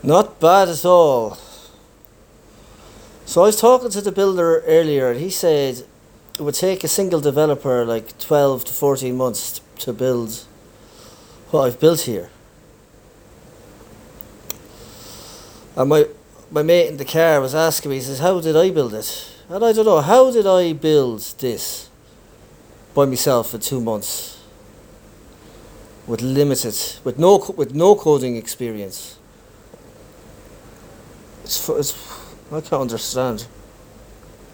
Not bad at all. So I was talking to the builder earlier, and he said it would take a single developer like 12 to 14 months to build what I've built here. And my mate in the car was asking me, he says, how did I build it? And I don't know, how did I build this by myself in 2 months with no coding experience? It's I can't understand.